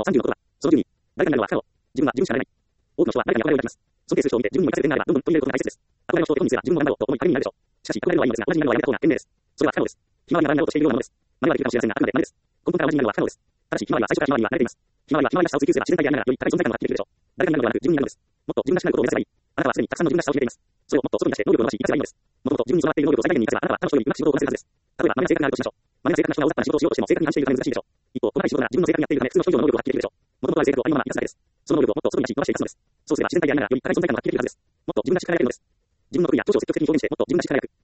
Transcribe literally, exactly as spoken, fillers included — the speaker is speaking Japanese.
さんじゅうのことは、その住に、誰かになるのは不可能。自分は自分しかなれない。多くの人は誰かに憧れを抱きます。尊敬する人を見て自分にも生かせる点があれば、どんどん取り入れることが大切です。憧れの人を手本にすれば自分も頑張ろうと思い励みになるでしょう。しかし、憧れるのはいいのですが、同じになるのはやめた方が賢明です。それは不可能です。ひまわりがバラになろうとしているようなものです。真似はできるかもしれませんが、あくまで真似です。根本から同じになるのは不可能です。ただし、ひまわりは最初からひまわりには慣れています。ひまわりはひまわりらしさを追求すれば自然体でありながら、より高い存在感を発揮できるでしょう。誰かになるのではなく、自分になるのです。もっと自分らしくなることを目指せばいい。あなたはすでにたくさんの自分らしさを秘めています。それをもっと外に出して能力を伸ばし、活かせばいいのです。もともと自分に備わっている能力を最大限に活かせば、あなたは他の人よりうまく仕事をこなせるはずです。例えば、真似が正確なあるとしましょう。真似が正確な人が大雑把な仕事をしようとしても正確に反しているため難しいでしょう。一方、細かい仕事なら自分の正確にやっているため、普通の人以上の能力を発揮できるでしょう。もともとある性格をありのまま生かすだけです。その能力をもっと外に出し、伸ばしていくのです。そうすれば自然体でありながら、より高い存在感を発揮できるはずです。もっと自分らしく輝けるのです。自分の得意や長所を積極的に表現して、もっと自分らしく輝く。